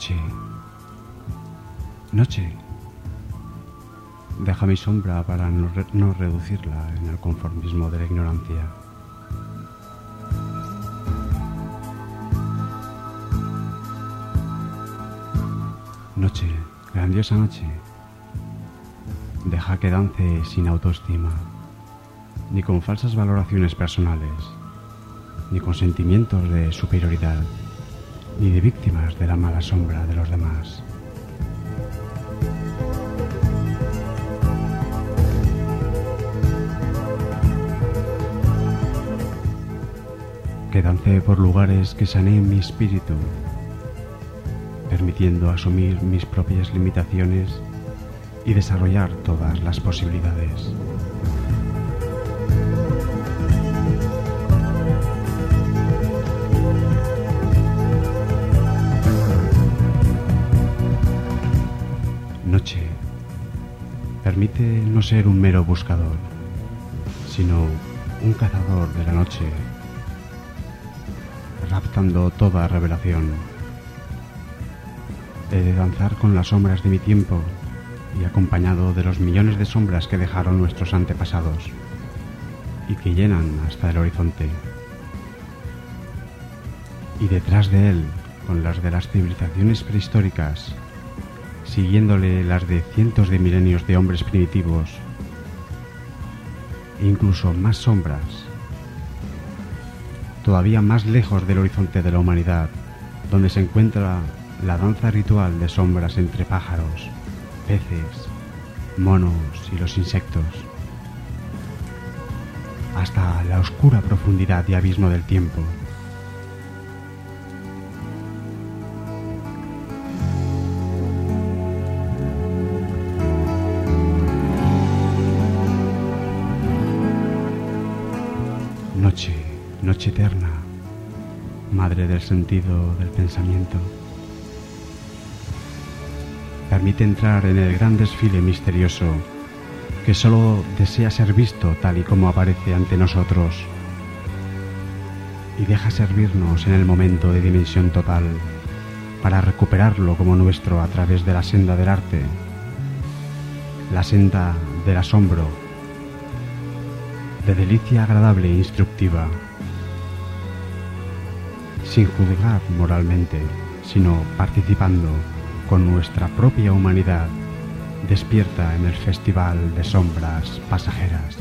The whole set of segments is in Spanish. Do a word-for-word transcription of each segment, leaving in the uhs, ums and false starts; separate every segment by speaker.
Speaker 1: Noche. Noche. Deja mi sombra para no, re no reducirla en el conformismo de la ignorancia. Noche, grandiosa noche. Deja que dance sin autoestima, ni con falsas valoraciones personales, ni con sentimientos de superioridad, ni de víctimas de la mala sombra de los demás. Que dance por lugares que saneen mi espíritu, permitiendo asumir mis propias limitaciones y desarrollar todas las posibilidades. Noche. Permite no ser un mero buscador, sino un cazador de la noche, raptando toda revelación. He de danzar con las sombras de mi tiempo y acompañado de los millones de sombras que dejaron nuestros antepasados y que llenan hasta el horizonte. Y detrás de él, con las de las civilizaciones prehistóricas, siguiéndole las de cientos de milenios de hombres primitivos, e incluso más sombras, todavía más lejos del horizonte de la humanidad, donde se encuentra la danza ritual de sombras entre pájaros, peces, monos y los insectos, hasta la oscura profundidad y abismo del tiempo. Noche, noche eterna, madre del sentido del pensamiento. Permite entrar en el gran desfile misterioso que solo desea ser visto tal y como aparece ante nosotros, y deja servirnos en el momento de dimensión total para recuperarlo como nuestro a través de la senda del arte, la senda del asombro, de delicia agradable e instructiva, sin juzgar moralmente, sino participando con nuestra propia humanidad despierta en el festival de sombras pasajeras.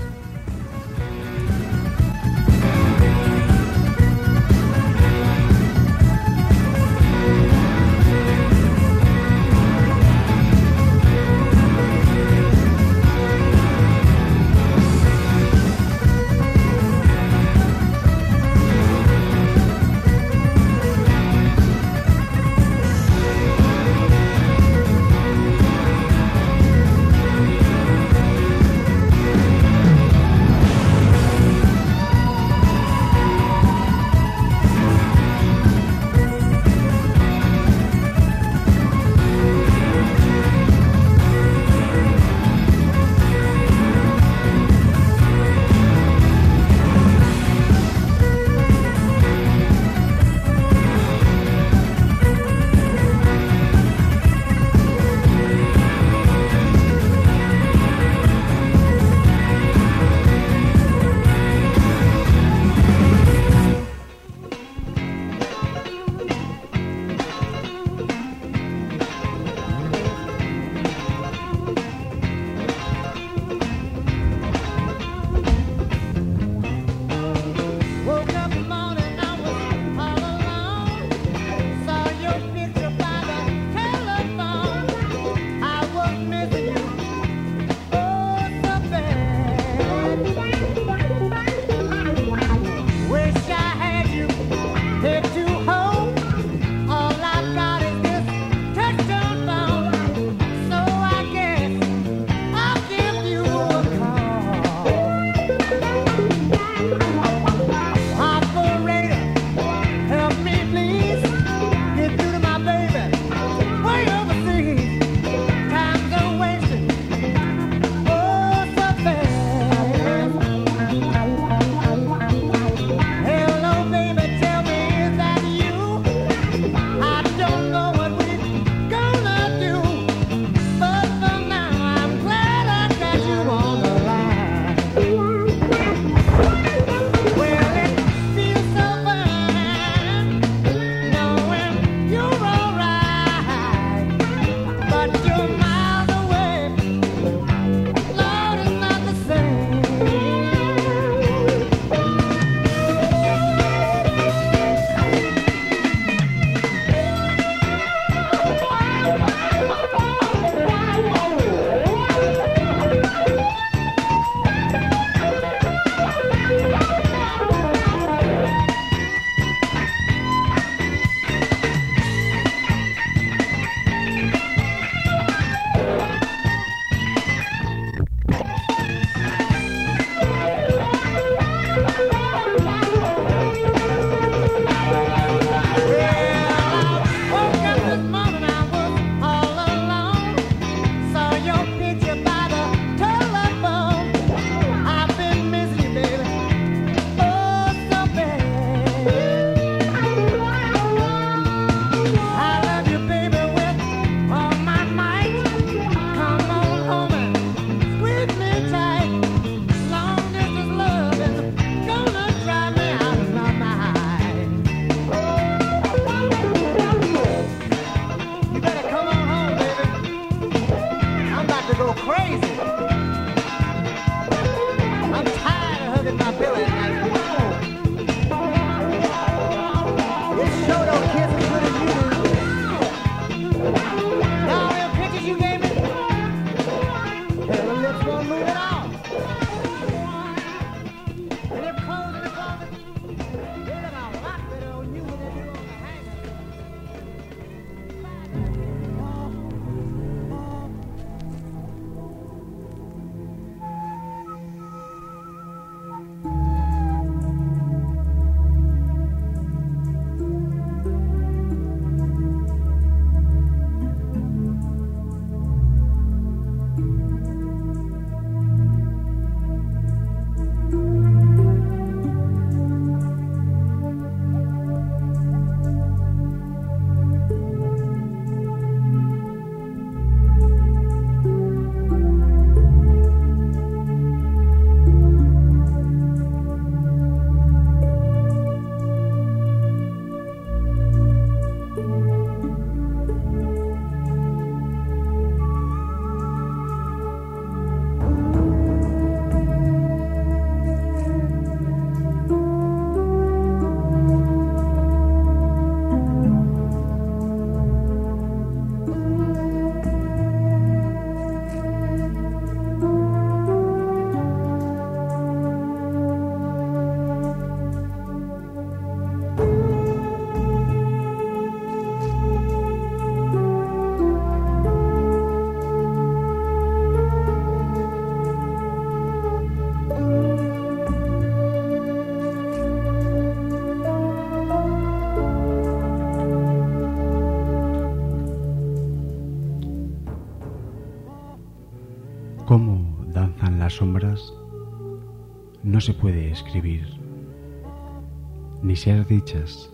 Speaker 1: Cómo danzan las sombras no se puede escribir, ni ser dichas,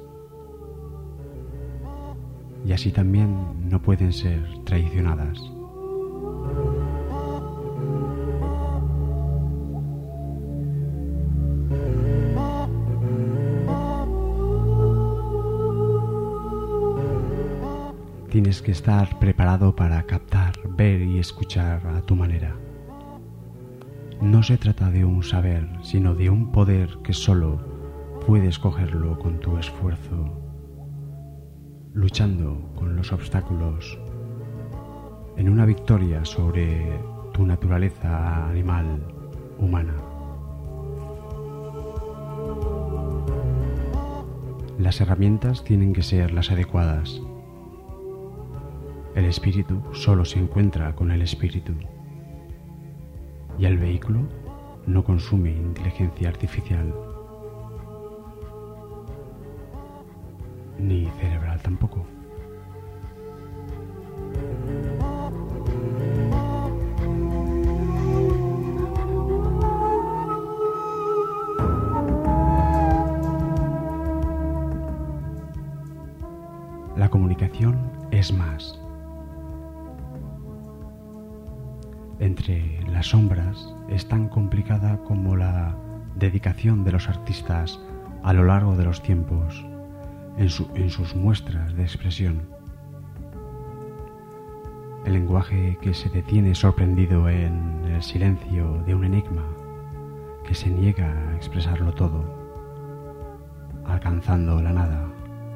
Speaker 1: y así también no pueden ser traicionadas. Tienes que estar preparado para captar, ver y escuchar a tu manera. No se trata de un saber, sino de un poder que solo puedes cogerlo con tu esfuerzo, luchando con los obstáculos, en una victoria sobre tu naturaleza animal humana. Las herramientas tienen que ser las adecuadas. El espíritu solo se encuentra con el espíritu, y el vehículo no consume inteligencia artificial, ni cerebral tampoco. La comunicación es más. Entre las sombras es tan complicada como la dedicación de los artistas a lo largo de los tiempos en, su, en sus muestras de expresión. El lenguaje que se detiene sorprendido en el silencio de un enigma que se niega a expresarlo todo, alcanzando la nada.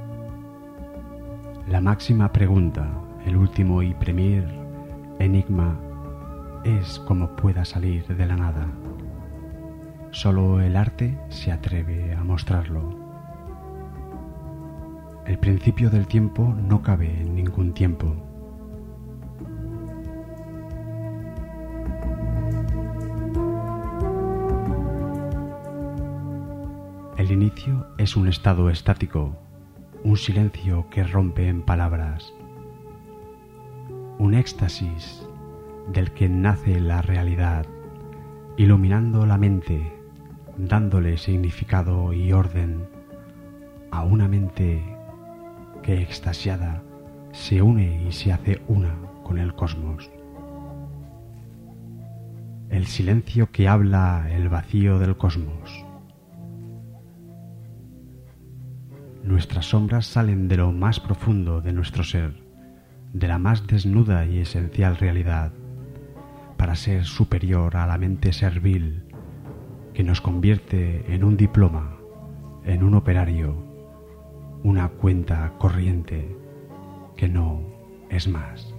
Speaker 1: La máxima pregunta, el último y premier enigma, es cómo pueda salir de la nada. Solo el arte se atreve a mostrarlo. El principio del tiempo no cabe en ningún tiempo. El inicio es un estado estático, un silencio que rompe en palabras, un éxtasis del que nace la realidad, iluminando la mente, dándole significado y orden a una mente que extasiada se une y se hace una con el cosmos. El silencio que habla el vacío del cosmos. Nuestras sombras salen de lo más profundo de nuestro ser, de la más desnuda y esencial realidad, para ser superior a la mente servil que nos convierte en un diploma, en un operario, una cuenta corriente que no es más.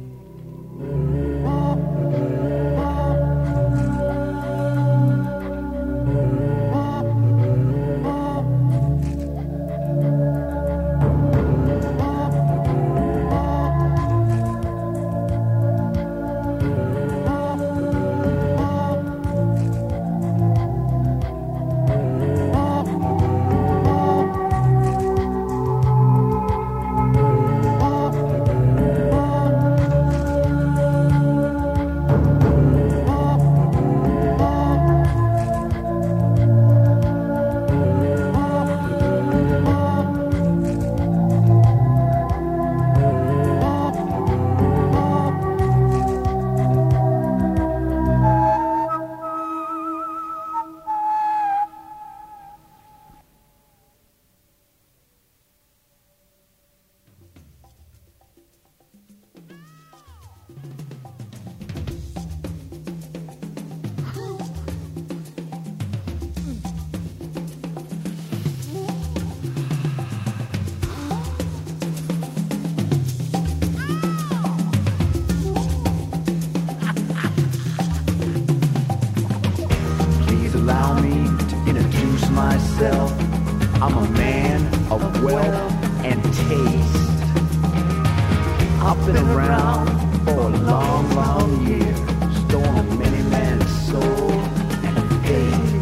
Speaker 2: myself. I'm a man of wealth and taste. I've been around for a long, long year, stolen many men's soul and faith.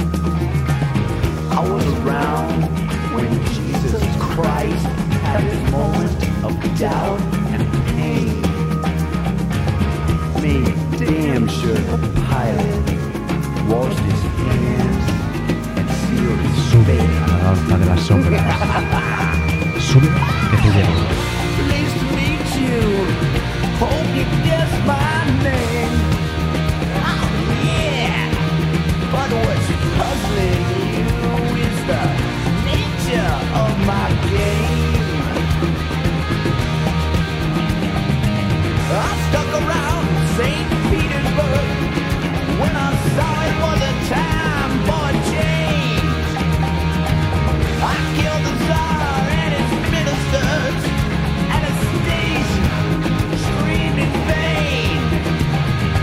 Speaker 2: I was around when Jesus Christ had his moment of doubt and pain. Made damn sure shirt pilot washed his hands and sealed his
Speaker 1: Sube
Speaker 2: face.
Speaker 1: a la danza de las sombras. Sube que te llevo.
Speaker 2: Pleased to meet you. Hope you guess my name. Oh yeah. But what's puzzling you is the nature of my game. I stuck around Saint Petersburg when I saw it was a time for a change. I killed the Tsar and his ministers, and a station screamed in vain.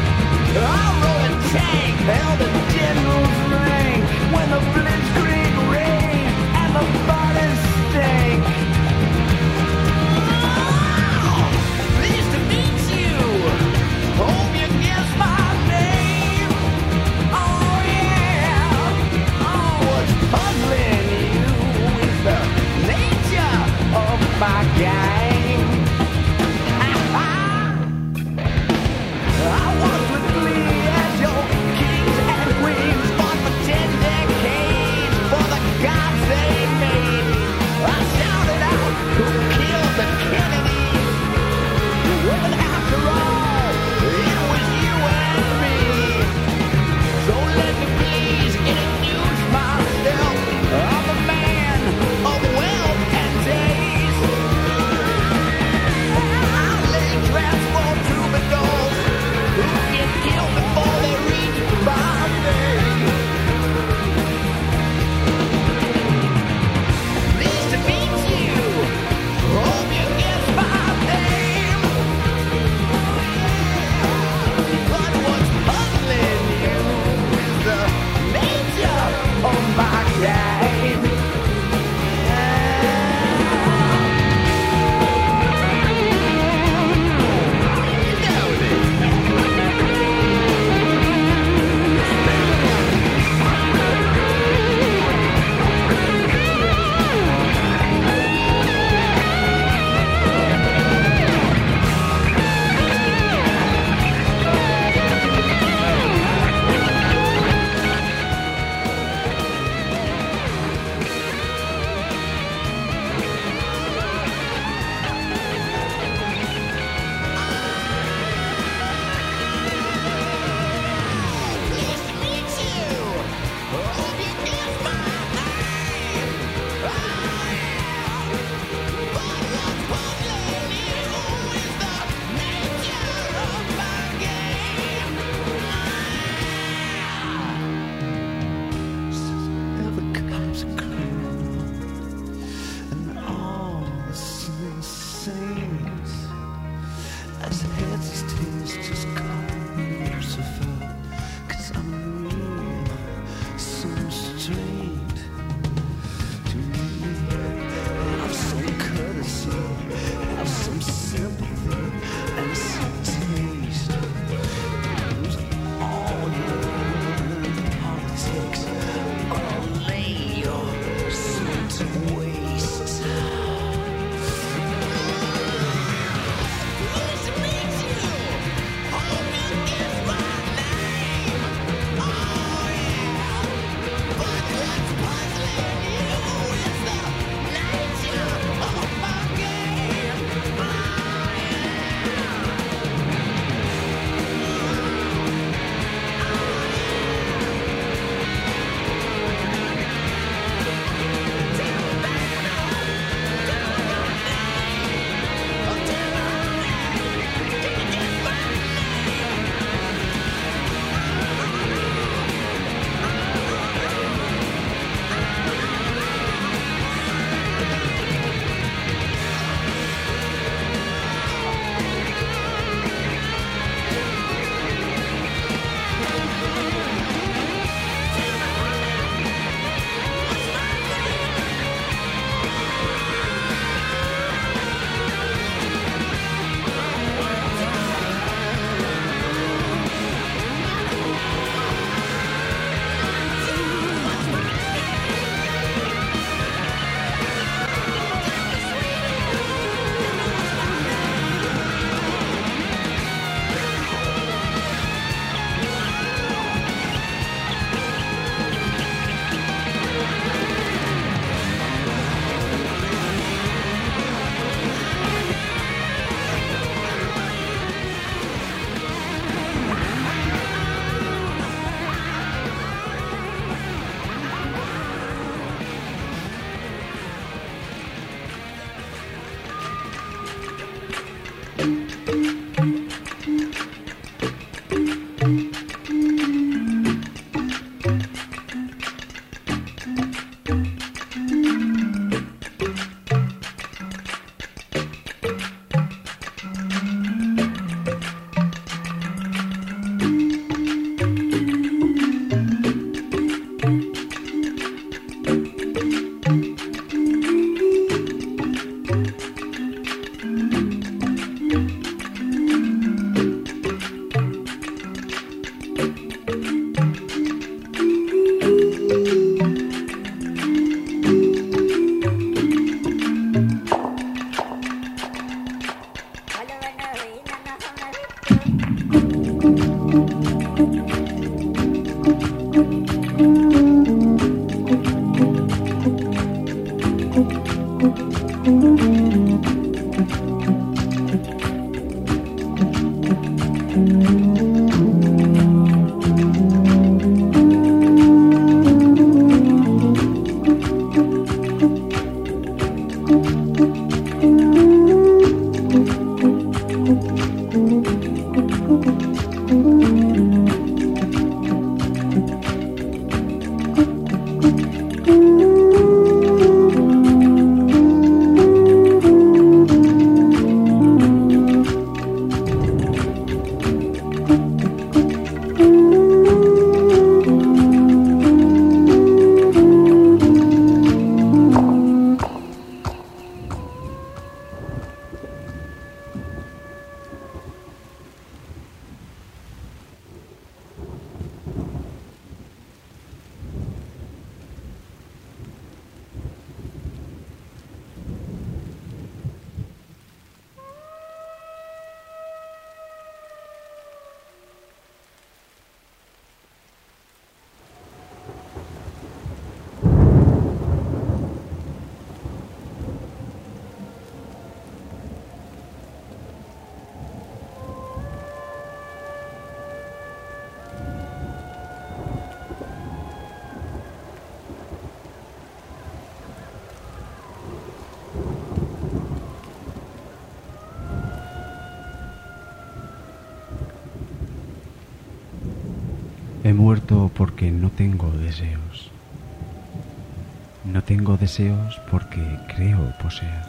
Speaker 1: He muerto porque no tengo deseos. No tengo deseos porque creo poseer.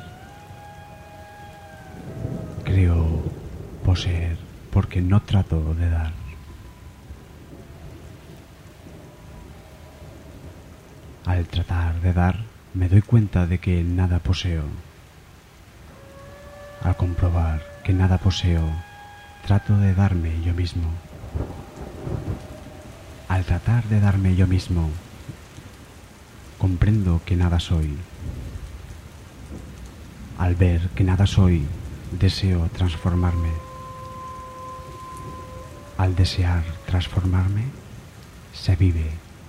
Speaker 1: Creo poseer porque no trato de dar. Al tratar de dar, me doy cuenta de que nada poseo. Al comprobar que nada poseo, trato de darme yo mismo. Al tratar de darme yo mismo, comprendo que nada soy. Al ver que nada soy, deseo transformarme. Al desear transformarme, se vive.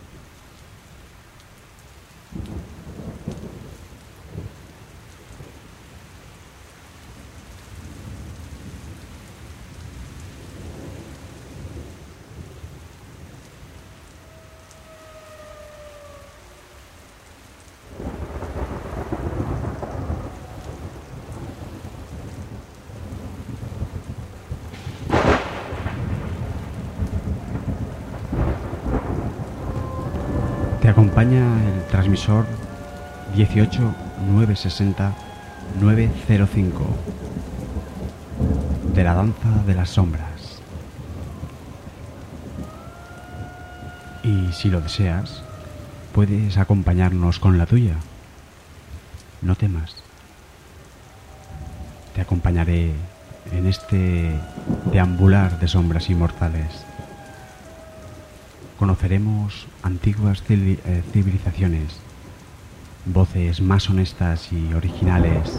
Speaker 1: Te acompaña el transmisor dieciocho nueve sesenta nueve cero cinco de la danza de las sombras. Y si lo deseas, puedes acompañarnos con la tuya. No temas. Te acompañaré en este deambular de sombras inmortales. Conoceremos antiguas civilizaciones, voces más honestas y originales,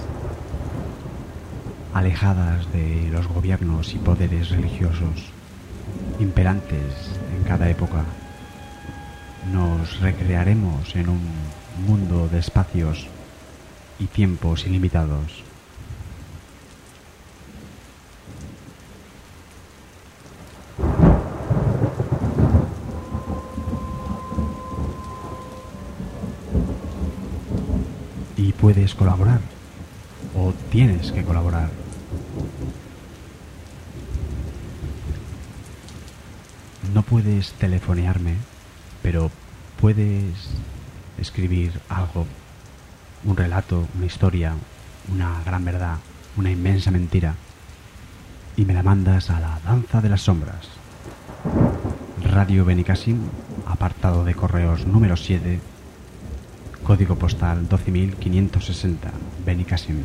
Speaker 1: alejadas de los gobiernos y poderes religiosos imperantes en cada época. Nos recrearemos en un mundo de espacios y tiempos ilimitados. Y puedes colaborar, o tienes que colaborar. No puedes telefonearme, pero puedes escribir algo, un relato, una historia, una gran verdad, una inmensa mentira, y me la mandas a la danza de las sombras. Radio Benicàssim, apartado de correos número siete, código postal doce mil quinientos sesenta, Benicàssim.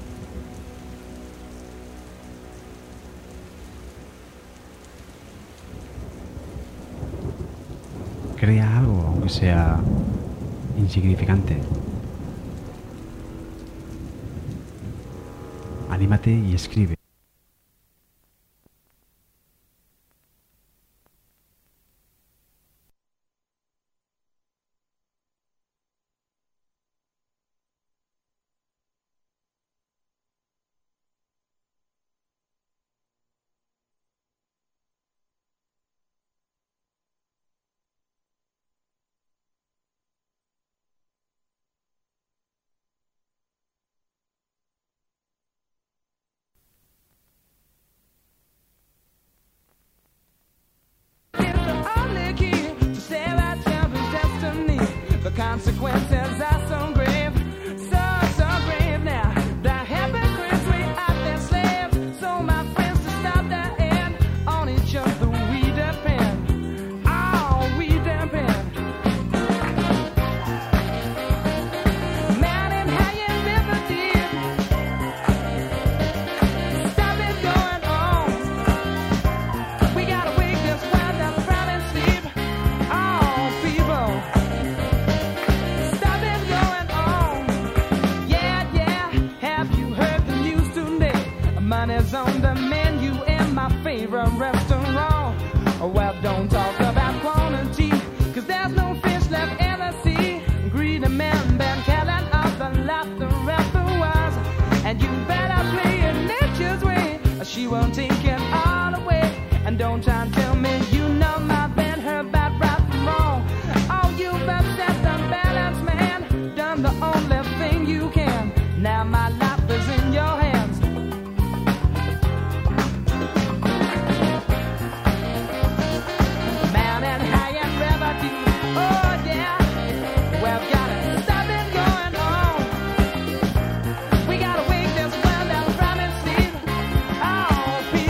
Speaker 1: Crea algo, aunque sea insignificante. Anímate y escribe.
Speaker 3: consequences are so grave, so, so grave now. The hypocrites, we are their slaves. So my friends, to stop the end, on each other we depend. Oh, we depend. Man in high and river deep, stop it going on. We gotta wake this world up from its sleep. Oh, people, stop it going on. Yeah, yeah, have you heard the news today? Money's on the menu in my favorite restaurant. Well, don't talk about quantity, cause there's no fish left in the sea. Greedy men been killing off the laughter afterwards. And you better play it nature's way, or she won't take it all away. And don't try and tell me you know my band, her bad right from wrong. Oh, you've upset the balance, man, done the only thing you can. Now my life is in your hands. Mountain high and river deep, oh yeah, we've gotta stop it going on. We gotta wake this world up from its sleep. Oh, people.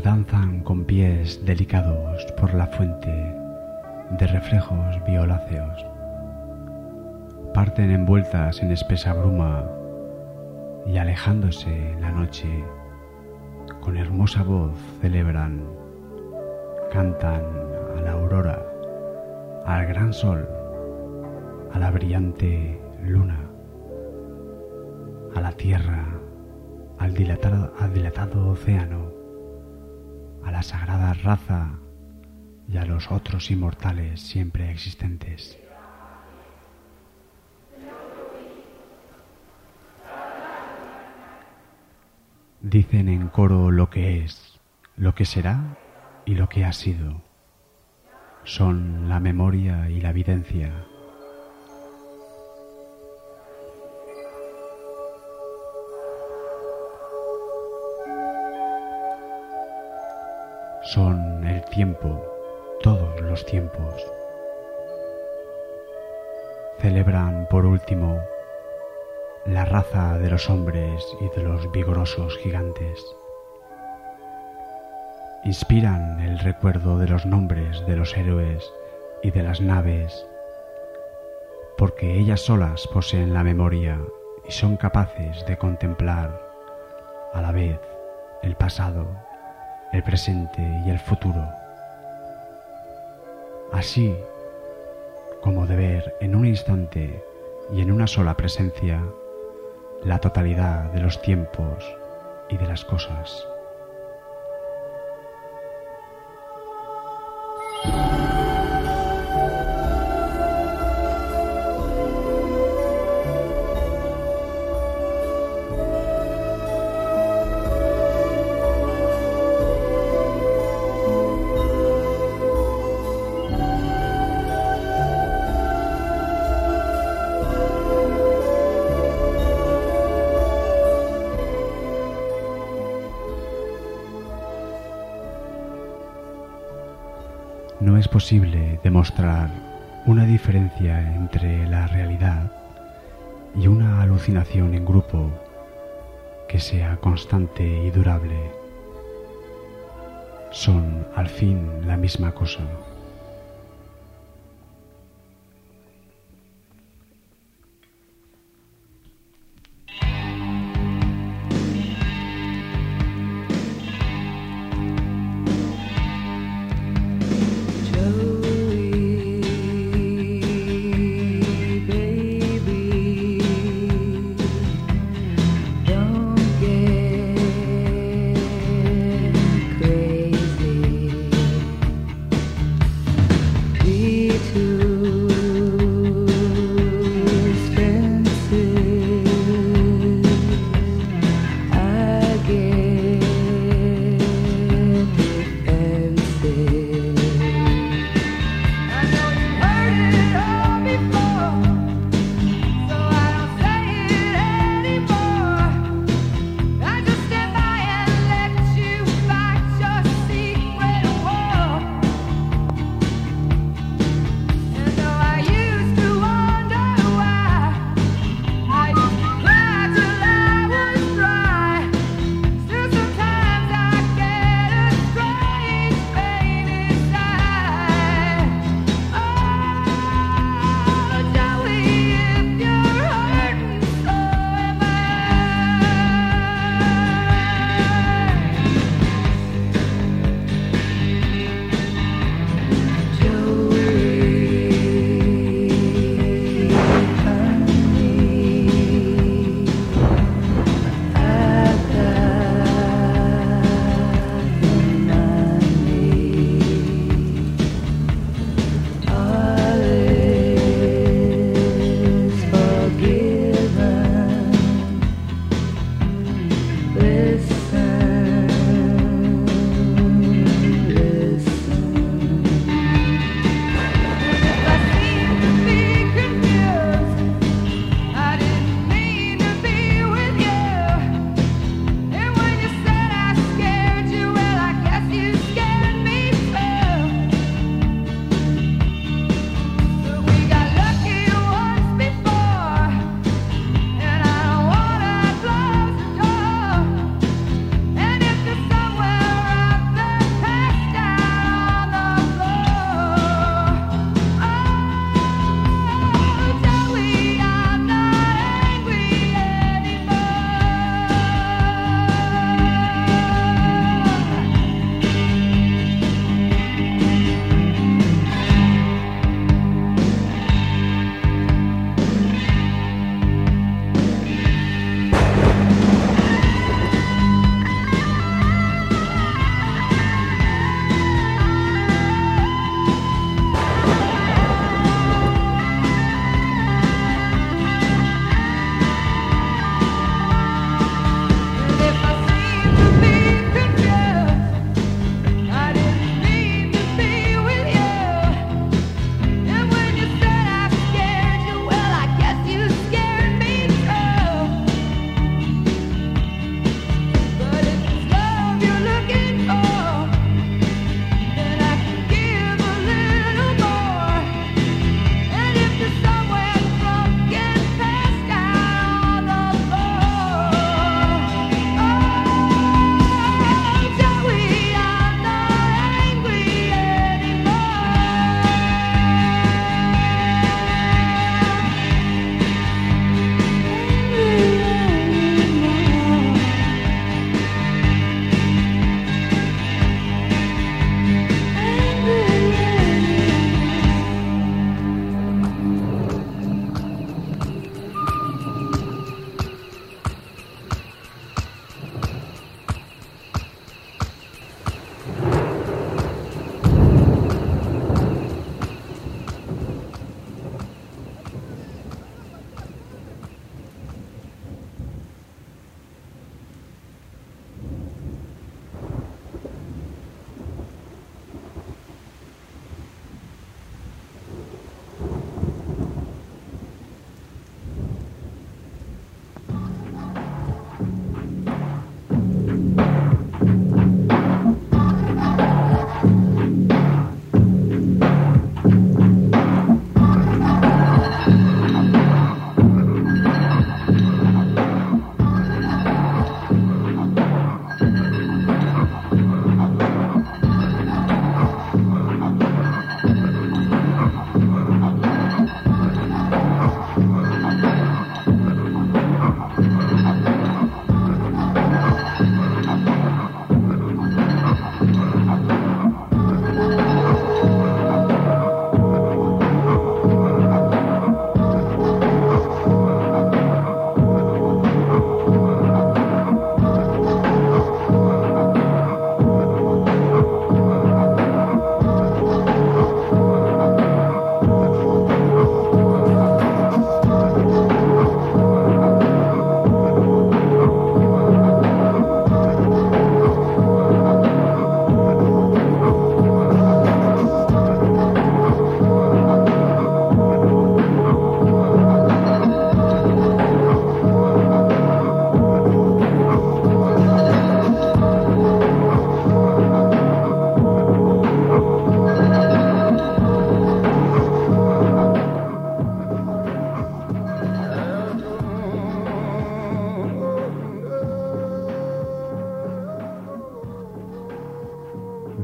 Speaker 1: danzan con pies delicados por la fuente de reflejos violáceos. Parten envueltas en espesa bruma y alejándose en la noche, con hermosa voz celebran, cantan a la aurora, al gran sol, a la brillante luna, a la tierra, al dilatado, al dilatado océano, a la sagrada raza y a los otros inmortales siempre existentes. Dicen en coro lo que es, lo que será y lo que ha sido. Son la memoria y la evidencia. Son el tiempo, todos los tiempos. Celebran por último la raza de los hombres y de los vigorosos gigantes. Inspiran el recuerdo de los nombres de los héroes y de las naves, porque ellas solas poseen la memoria y son capaces de contemplar a la vez el pasado, el presente y el futuro, así como de ver en un instante y en una sola presencia la totalidad de los tiempos y de las cosas. No es posible demostrar una diferencia entre la realidad y una alucinación en grupo que sea constante y durable. Son, al fin, la misma cosa.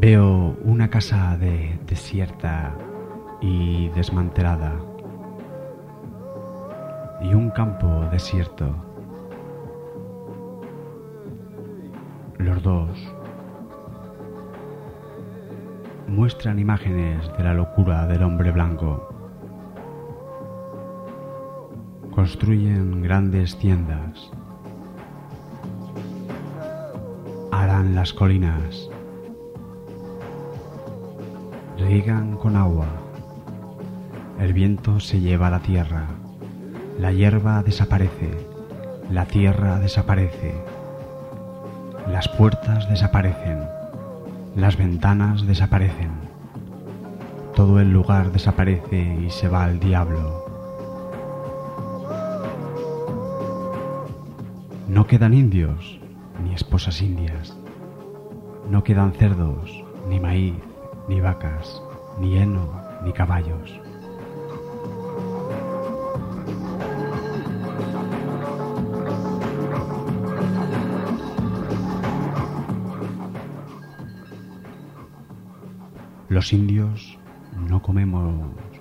Speaker 1: Veo una casa de desierta y desmantelada y un campo desierto. Los dos muestran imágenes de la locura del hombre blanco. Construyen grandes tiendas. Aran las colinas. Riegan con agua. El viento se lleva la tierra. La hierba desaparece. La tierra desaparece. Las puertas desaparecen. Las ventanas desaparecen. Todo el lugar desaparece y se va al diablo. No quedan indios, ni esposas indias. No quedan cerdos, ni maíz, ni vacas, ni heno, ni caballos. Los indios no comemos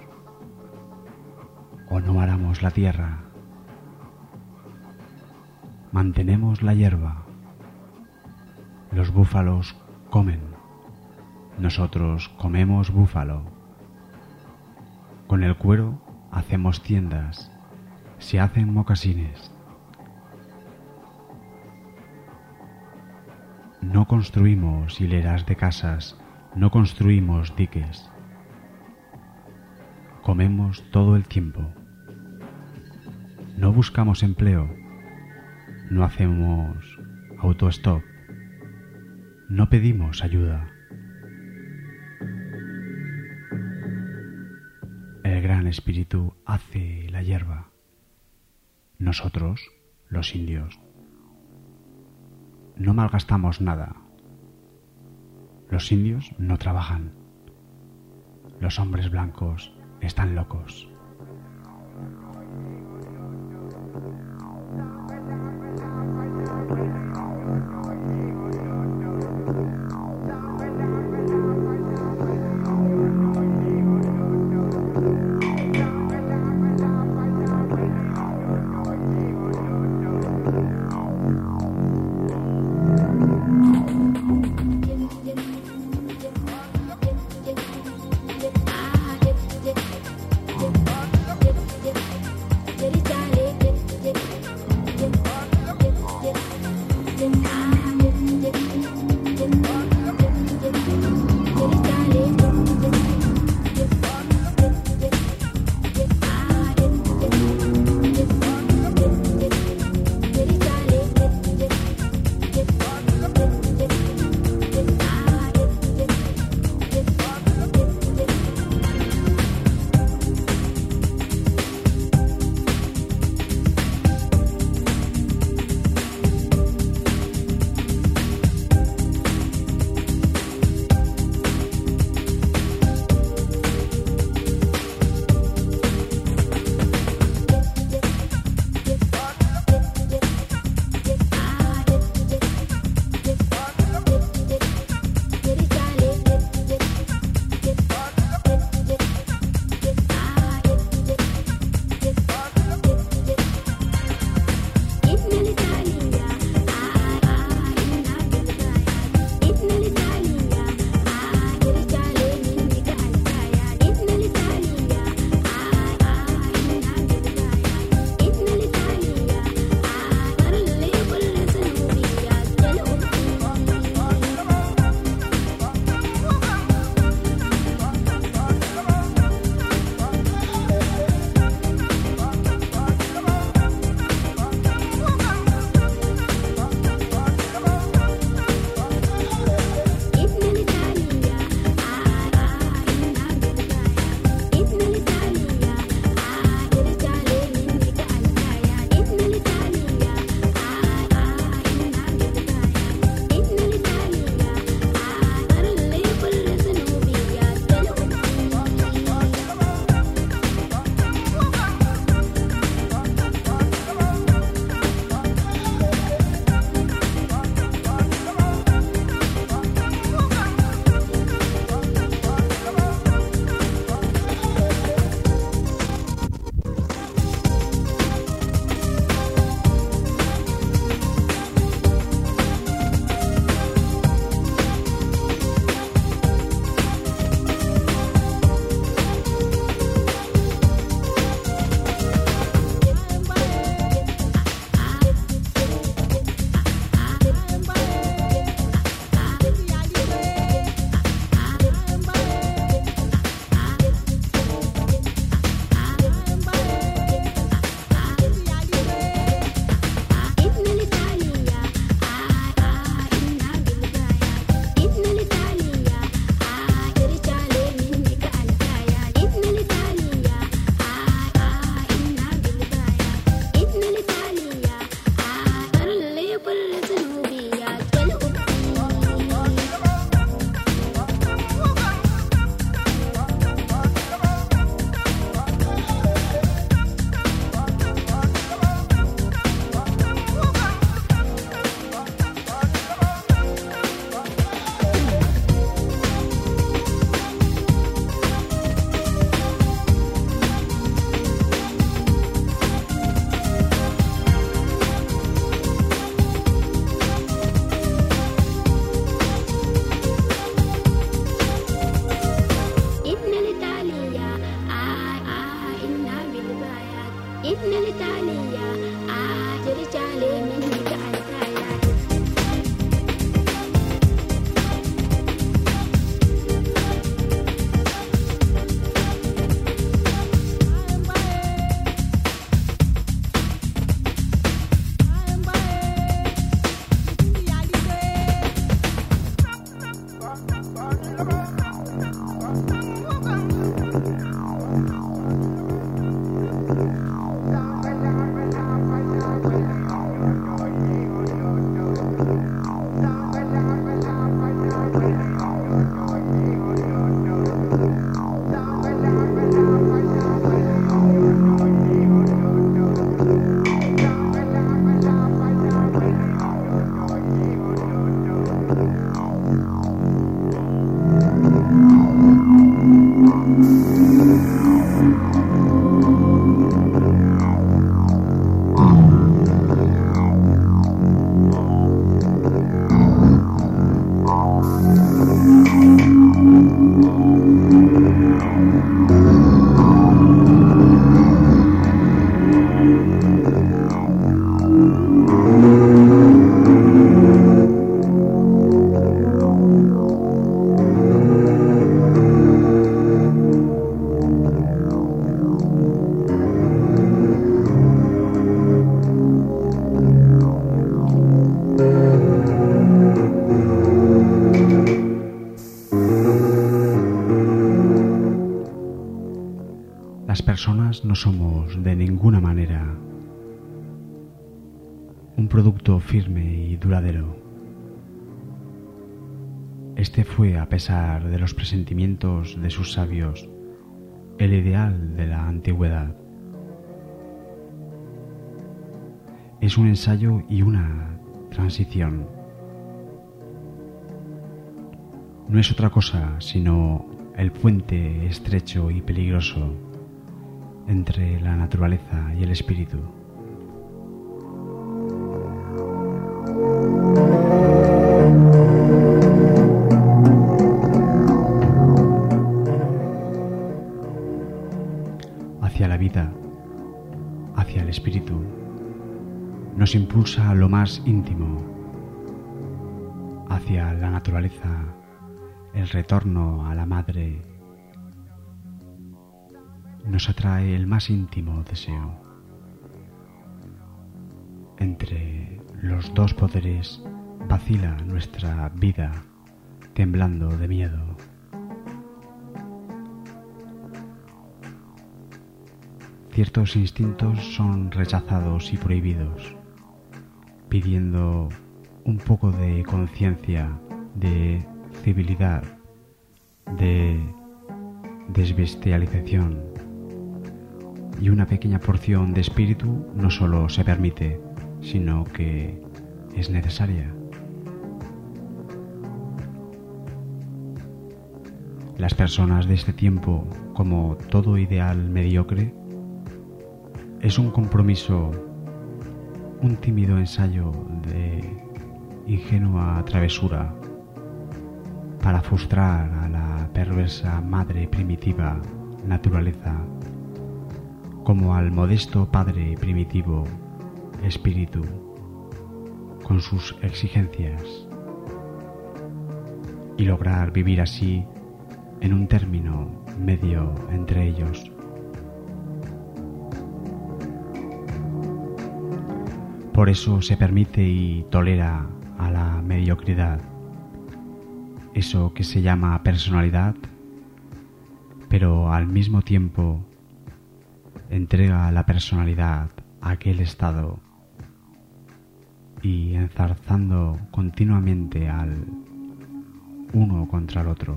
Speaker 1: o no aramos la tierra. Mantenemos la hierba. Los búfalos comen. Nosotros comemos búfalo. Con el cuero hacemos tiendas. Se hacen mocasines. No construimos hileras de casas. No construimos diques. Comemos todo el tiempo. No buscamos empleo. No hacemos autostop. No pedimos ayuda. El Gran Espíritu hace la hierba. Nosotros, los indios, no malgastamos nada. Los indios no trabajan. Los hombres blancos están locos.
Speaker 4: Jadi
Speaker 1: No somos de ninguna manera un producto firme y duradero. Este fue, a pesar de los presentimientos de sus sabios, el ideal de la antigüedad. Es un ensayo y una transición. No es otra cosa sino el puente estrecho y peligroso entre la naturaleza y el espíritu. Hacia la vida, hacia el espíritu, nos impulsa a lo más íntimo, hacia la naturaleza, el retorno a la madre. Nos atrae el más íntimo deseo. Entre los dos poderes vacila nuestra vida, temblando de miedo. Ciertos instintos son rechazados y prohibidos, pidiendo un poco de conciencia, de civilidad, de desbestialización. Y una pequeña porción de espíritu no solo se permite, sino que es necesaria. Las personas de este tiempo, como todo ideal mediocre, es un compromiso, un tímido ensayo de ingenua travesura para frustrar a la perversa madre primitiva naturaleza, como al modesto padre primitivo espíritu, con sus exigencias, y lograr vivir así en un término medio entre ellos. Por eso se permite y tolera a la mediocridad, eso que se llama personalidad, pero al mismo tiempo entrega la personalidad a aquel estado y enzarzando continuamente al uno contra el otro.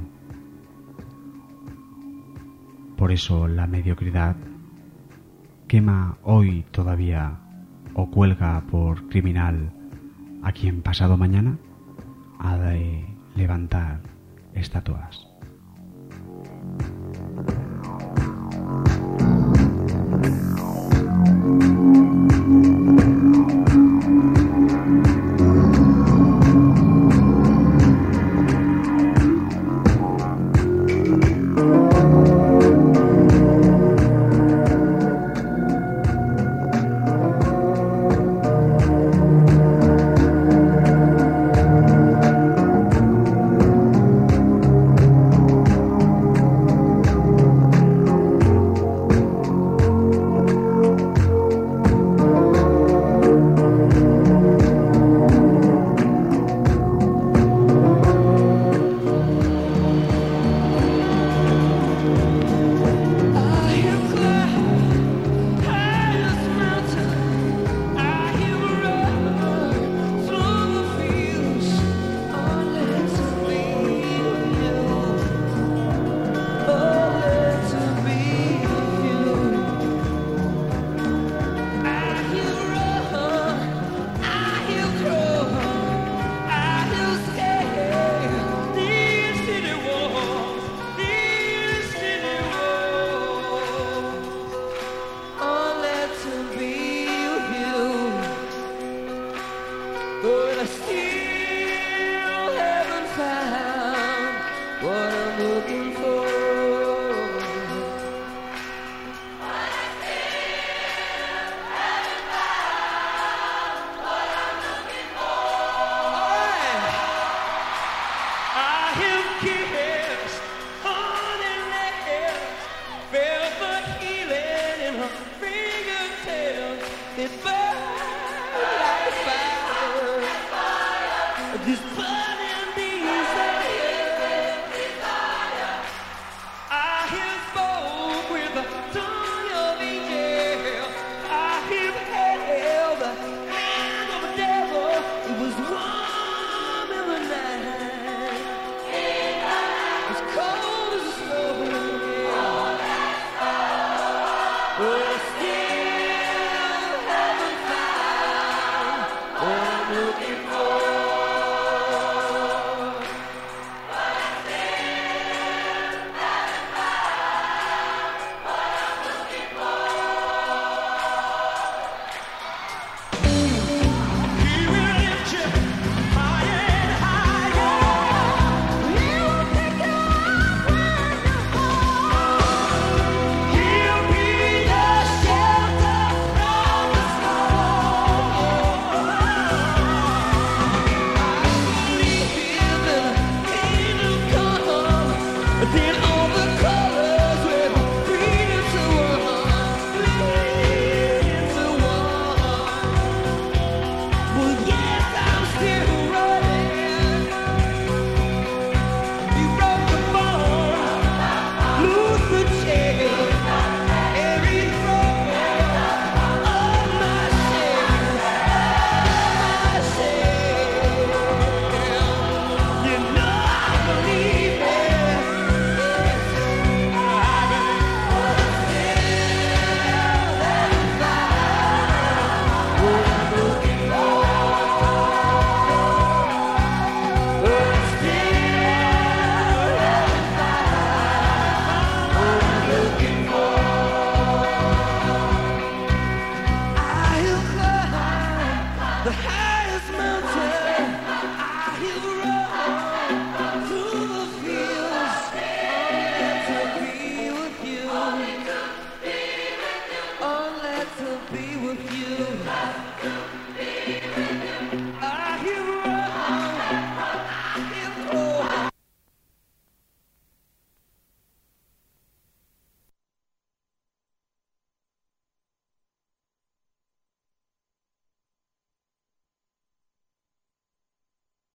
Speaker 1: Por eso la mediocridad quema hoy todavía o cuelga por criminal a quien pasado mañana ha de levantar estatuas.
Speaker 4: Oh,